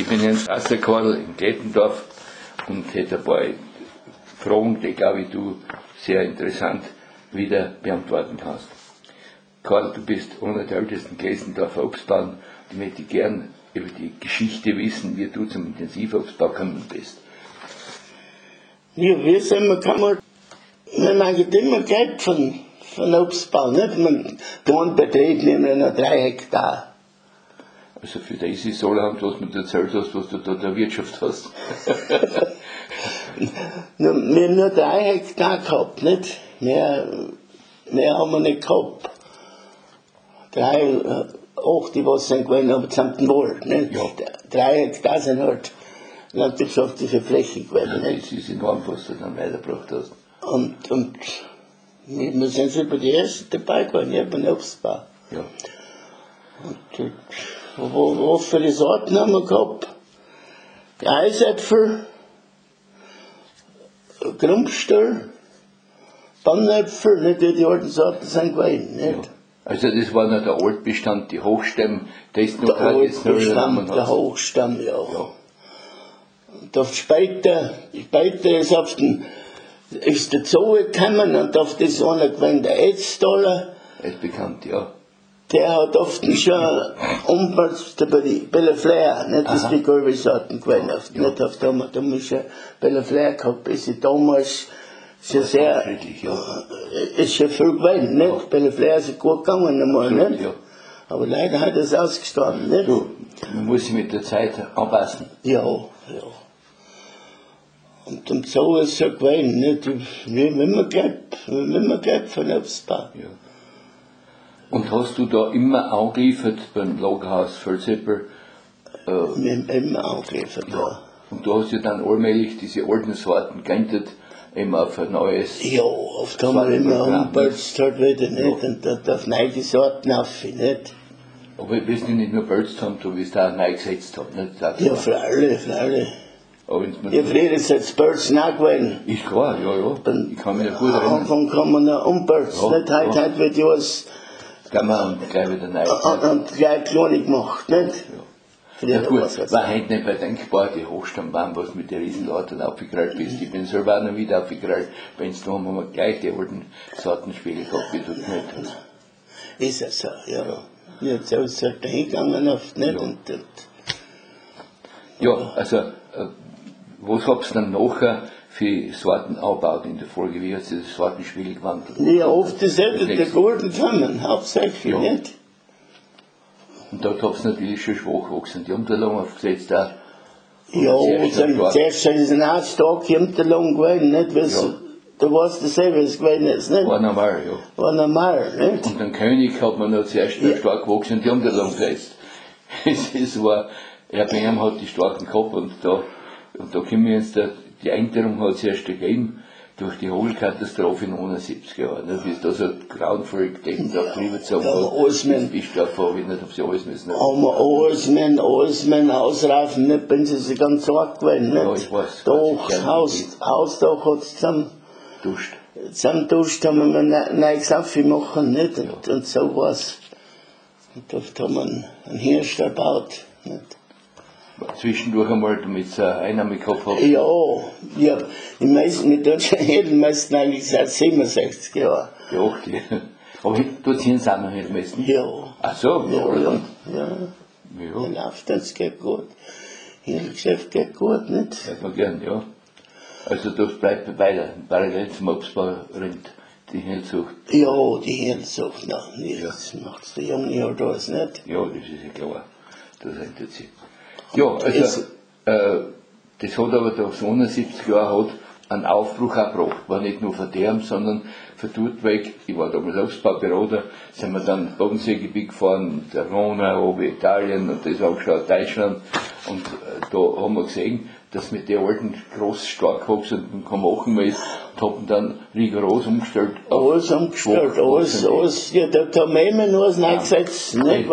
bin Jens Asserkorl in Glättendorf und hätte ein paar Fragen, die, glaube ich, du sehr interessant wieder beantworten kannst. Karl, du bist einer der ältesten Glättendorfer Obstbauern und ich möchte gern über die Geschichte wissen, wie du zum Intensivobstbau gekommen bist. Ja, wir sind wir gekommen, man geht immer Geld von Obstbau, nicht? Der einen Betrieb nehmen noch 3 Hektar. Also für das ist so lang, was du mir erzählt hast, was du da in der Wirtschaft hast. Wir haben nur 3 Hektar gehabt, nicht? Mehr haben wir nicht gehabt. 8, die was sind gewesen, aber zusammen Wald, nicht? Ja. 3 Hektar sind halt landwirtschaftliche Fläche gewesen, Ja, nicht? das ist enorm, was du dann weitergebracht hast. Und wir sind über die ersten dabei gewesen, ja, beim Obstbau. Ja. Und was für die Sorten haben wir gehabt? Eisäpfel, Grumpstall, Bannäpfel, nicht die alten Sorten sind gewesen, nicht? Ja. Also das war noch der Altbestand, die Hochstämme, das noch Der Altbestand, der Hochstamm, ja. Und auf später ist der Zoo gekommen und auf das einer gewesen, der Etztaler. Er ist bekannt, ja. Der hat oft schon umgesetzt bei die Belleflair, nicht? Das ist die gelbe Sorten gewesen, nicht auf da haben wir schon Belleflair gehabt, bis ich damals schon sehr, ist schon viel gewesen, nicht? Ja. Belleflair ist gut gegangen einmal, nicht? Ja. Aber leider hat es ausgestorben, nicht? Du, man muss sich mit der Zeit anpassen. Ja. Und so ist es so gewesen, nicht? Wir haben immer Geld von Obstbau. Ja. Und hast du da immer angeliefert beim Lagerhaus Völzeppel? Wir haben immer angeliefert, ja. Und du hast ja dann allmählich diese alten Sorten geändert, eben auf ein neues. Ja, oft haben wir immer umbölzt halt wieder, nicht? Und auf neue Sorten auf, nicht? Aber du willst nicht nur bölzt haben, du willst auch neu gesetzt haben, nicht? Ja, für alle. Aber ja, früher ist jetzt Bölzen auch gewesen. Ist klar, ja. Ich kann mich ja gut erinnern. Am Anfang kann man noch umbölzen, nicht? Heute wird ja alles. Kann man gleich wieder neu. Und gleich klein gemacht, nicht? Ja gut, war heute nicht mehr denkbar, die Hochstammbahn, was mit der Riesenladen aufgekrallt bist. Ich bin selber auch noch wieder aufgekrallt. Bei uns da haben wir gleich die alten Sortenspiegel gehabt, wie du nicht hast. Ist ja so, ja. Jetzt ist es halt hingegangen oft, nicht? Ja, also, was habt ihr dann nachher für Sorten angebaut in der Folge? Wie hat sich das Sortenspiegel gewandelt? Ja, oft dasselbe, der Golden Kammern, hauptsächlich, ja. Nicht? Und dort habt ihr natürlich schon schwach wachsende Unterlagen aufgesetzt auch. Ja, zuerst sind auch starke Unterlagen gewesen, nicht? Ja. Du weißt das selber, es gewesen ist, nicht? War normal, ja. War normal, nicht? Und den König hat man noch zuerst stark wachsende Unterlagen gesetzt. Es war, RBM hat die starken gehabt und da kommen wir jetzt, die Änderung hat es erst gegeben durch die Hohlkatastrophe in 71 Jahren. Bis da so grauenvoll gedacht, drüber zu haben, bist du davon, wie nicht, ob sie alles müssen. Haben wir alles müssen ausraufen, nicht? Bin sie ganz arg gewesen, nicht? Ja, ich weiß. Doch, Hausdach hat es zusammenduscht, haben wir ein neues aufgemacht, nicht? Und so war's. Und dort haben wir einen Hirsch gebaut, nicht? Zwischendurch einmal, damit es eine Einnahme gehabt hat? Ja, die meisten deutschen Hirten meisten eigentlich seit 67 Jahren. Ja, aber dort sind sie auch noch nicht meisten? Ja. Ach so? Ja. Dann läuft das, geht gut. Hirtengeschäft geht gut, nicht? Hört man gern, ja. Also das bleibt weiter, parallel zum Obstbau rennt die Hirnzucht. Ja, die Hirnzucht, das macht der Junge halt alles, nicht? Ja, das ist ja klar, das rennt sich. Ja, also, das hat aber da 71 Jahre hat einen Aufbruch auch gebracht. War nicht nur von dem, sondern von dort weg. Ich war damals Obstbauberater, sind wir dann Bodenseegebiet gefahren, der Rhone, oben Italien und das angeschaut, Deutschland. Und da haben wir gesehen, dass mit den alten, groß, stark wachsenden machen ist und haben dann rigoros umgestellt. Alles umgestellt, alles, ja, da haben wir immer nur was reingesetzt, nicht?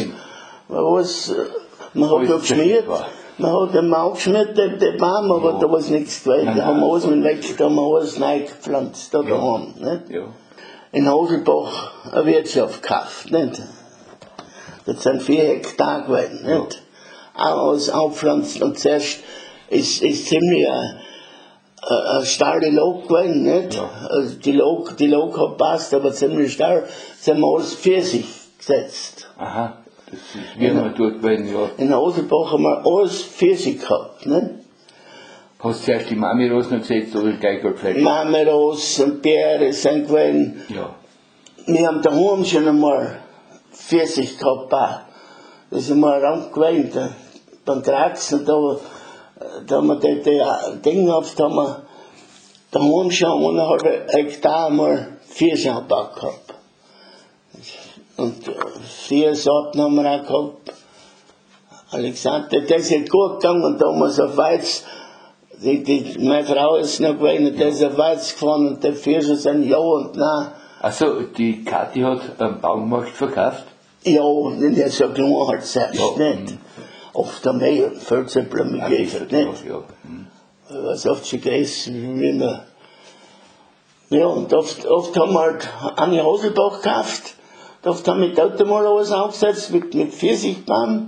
Man hat da geschmiert, man hat den Mau geschmiert, den Baum, aber da war nichts gewesen. Da haben wir alles mit weg, da haben wir alles neu gepflanzt, da daheim, nicht? Ja. In Haselbach eine Wirtschaft gekauft, nicht? Das sind 4 Hektar gewesen, nicht? alles aufpflanzen. Und zuerst ist ziemlich eine starre Log gewesen, nicht? Ja. Also die Log hat passt, aber ziemlich starr. Jetzt haben wir alles Pfirsich gesetzt. Aha, das ist wie man dort gewesen, ja. In Hoselbach haben wir alles Pfirsich gehabt, nicht? Hast du zuerst die Mami-Rosen gesetzt oder gleich Goldfleisch? Mameros und Beeren sind gewesen. Ja. Wir haben daheim schon einmal Pfirsich gehabt. Das ist einmal ein Raum gewesen, beim Kraxen, da haben wir die Dinge gehabt, da haben wir daheim schon 1,5 Hektar mal Pfirsichbau gehabt. Und 4 Sorten haben wir auch gehabt. Alexander, das ist gut gegangen und da haben wir so Weiz, meine Frau ist noch gewesen, der ist auf Weiz gefahren und der Pfirsich sind ja und nein. Also, die Kathi hat am Baumarkt verkauft? Ja, den hat so klein halt selbst Ja. nicht. Oft am Meer, Felsenblumen gegeben, nicht? Ja. Was oft schon gegessen, wie wir. Ja, und oft haben wir halt eine Hoselbach gekauft. Oft haben wir mit Auto mal alles aufgesetzt, mit Pfirsichbaum.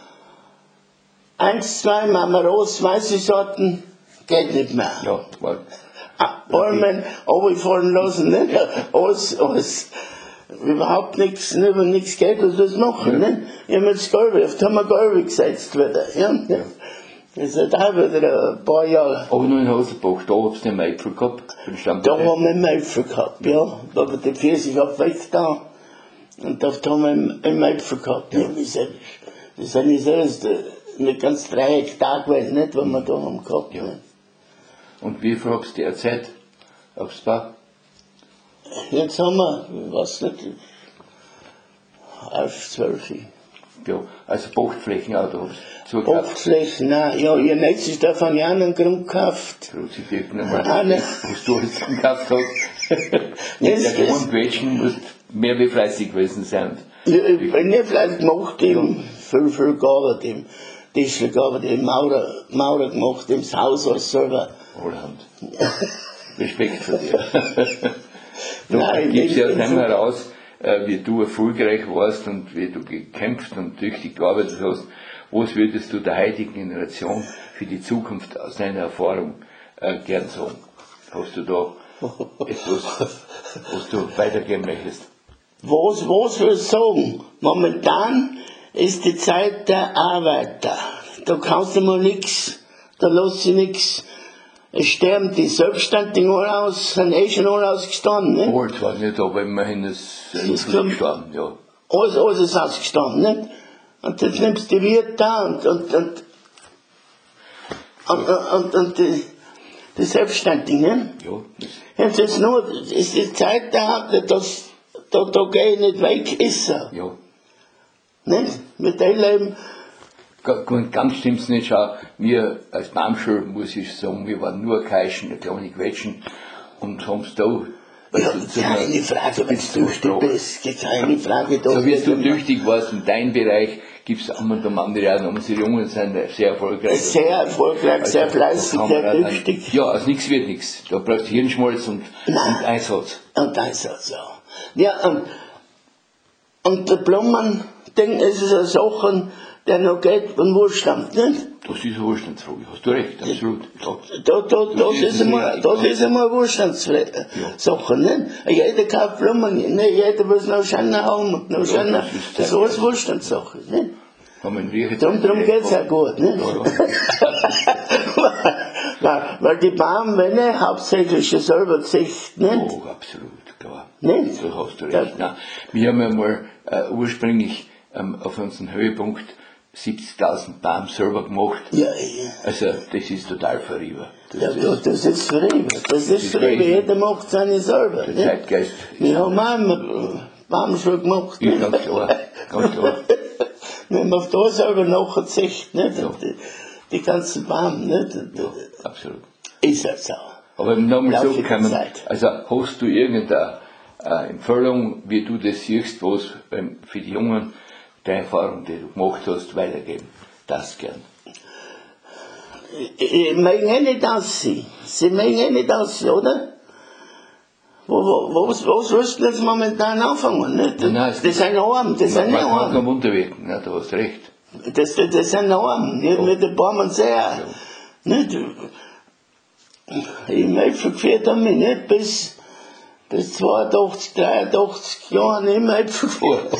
1, 2 Mameros, weiße Sorten, geht nicht mehr. Ja, war. Almen runterfallen lassen, nicht? Alles. Überhaupt nichts geht, was das machen, nicht? Ich habe jetzt Galbe, oft haben wir Galbe gesetzt wieder, ja? Das ist auch wieder ein paar Jahre. Aber nur in Hoselbach, da hab's den Maipfel gehabt, den Stamm. Da haben wir einen Mäpfel gehabt, ja. Da haben wir die Pfirsich weg da. Und da haben wir einen Mäpfel gehabt. Ja. Das sind nicht ganz 3 Hektar gewesen, nicht, was wir da haben gehabt. Ja. Nicht? Und wie viel hab's derzeit aufs Bau? Jetzt haben wir, ich weiß nicht, 11, 12. Ja, also Pachtflächen auch, da hab's zugekauft. Pachtflächen, nein, ja, ihr nächstes davon ja einen Grund gekauft. Sie dürfen einmal, Nein. was du alles gekauft hast. Mit der kleinen Quetschen musst mehr wie fleißig gewesen sein. Ich bin nicht fleißig gemacht, viel gearbeitet, im Tischler gearbeitet, im Maurer gemacht, im Haus alles selber. Holland. Respekt vor dir. Du Nein, gibst ja ich nicht mehr raus, wie du erfolgreich warst und wie du gekämpft und tüchtig gearbeitet hast. Was würdest du der heutigen Generation für die Zukunft aus deiner Erfahrung gern sagen? Hast du da etwas, was du weitergeben möchtest? Was will ich sagen? Momentan ist die Zeit der Arbeiter. Da kannst du mal nix, da lässt sich nix. Es sterben die Selbstständigen alle aus, sind schon alle ausgestanden, ne? Alt war nicht, aber immerhin ist gestorben, ja. Alles ist ausgestanden, nicht? Und jetzt nimmst du die Wirt da und die Selbstständigen, ne? Ja, Jetzt ist nur, ist die Zeit da gehe ich nicht weg, ist er. ja. Nicht? Mit dem Leben, Ganz stimmt's nicht, schau, wir als Baumschul, muss ich sagen, wir waren nur Keischen, eine kleine Quetschen und haben's da. ja, keine Frage, wenn du tüchtig bist, keine Frage. So wie du tüchtig warst in deinem Bereich, gibt's auch andere auch, unsere Jungen sind sehr erfolgreich. Sehr erfolgreich, sehr fleißig, sehr tüchtig. Ja, aus nichts wird nichts. Da brauchst du Hirnschmalz und Einsatz. Und Einsatz, ja. Ja, und der Blumending ist es eine Sache, der noch geht und Wohlstand, nicht? Das ist eine Wohlstandsfrage, hast du recht, absolut. Ja. Das ist einmal Wohlstandssache, nicht? Jeder kauft Blumen, nicht? Jeder will es noch schöner haben und noch schöner. Das ist alles Wohlstandssache, nicht? Darum geht's ja gut, nicht? Weil die Baumwände hauptsächlich schon selber gesicht, nicht? Oh, absolut, klar. Nicht? Da hast du recht. Nein, wir haben ja mal ursprünglich auf unseren Höhepunkt 70.000 Baum selber gemacht. Ja. Also, das ist total vorüber. Das ist vorüber. Das ist vorüber. Jeder macht seine selber. Der Nicht? Zeitgeist. Wir haben auch immer Baumschule gemacht. Ja, Nicht? ganz klar, ganz klar. Wir haben auf da selber nachgezicht, nicht? Ja. Die ganzen Baum, nicht? Ja, absolut. Ist halt so. Aber nochmal so Laufe der kann Zeit. also hast du irgendeine Empfehlung, wie du das siehst, was für die Jungen deine Erfahrung, die du gemacht hast, weitergeben? Das gern. Ich meine nicht aussehen. Sie meinen nicht aussehen, oder? Was willst du jetzt momentan anfangen? Nicht? Nein, Das sind arm, das sind nicht Man arm. kann unterwirken, ja, du hast recht. Das sind Normen, nicht ein paar Mal sehr. Nicht? Im Äpfelgefäß haben wir nicht bis 82, 83 Jahren im Äpfelgefäß.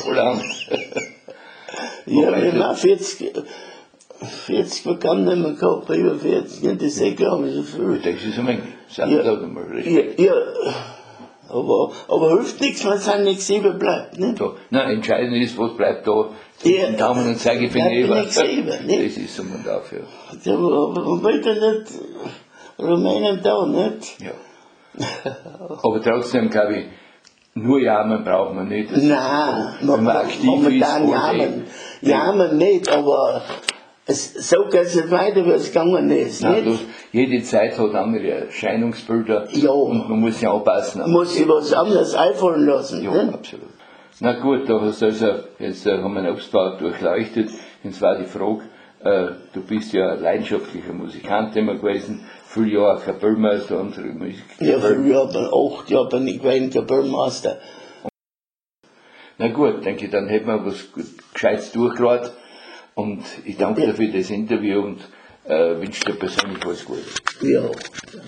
Ja, wir haben auch 40 Bekannte gehabt, über 40, nicht? Das ist eh klar, so viel. Das ist eine Menge. Sag das auch mal richtig. Ja, aber hilft nichts, wenn es an nichts überbleibt, nicht? So. Nein, entscheidend ist, was bleibt da. Den Daumen und Zeigefinger über. Das ist so man dafür. Man will ja nicht Rumänen da, nicht? Ja. Aber trotzdem, glaube ich, nur jammern braucht man nicht. Nein, wenn man aktiv momentan ist. jammern nicht, aber so geht es nicht weiter, wie es gegangen ist. Nein, nicht? Jede Zeit hat andere Erscheinungsbilder Ja. und man muss sich anpassen. Man muss sich was anderes einfallen lassen. Ja, nicht? absolut. Na gut, da hast du also, jetzt haben wir den Obstbau durchleuchtet. Jetzt war die Frage, du bist ja ein leidenschaftlicher Musikant immer gewesen, viele Jahre Kapellmeister, unsere Musik. Ja, früher, 8 Jahre bin ich gewesen, Kapellmeister. Na gut, denke ich, dann hätten wir was Gescheites durchgeladen. Und ich danke dir für das Interview und wünsche dir persönlich alles Gute. Ja.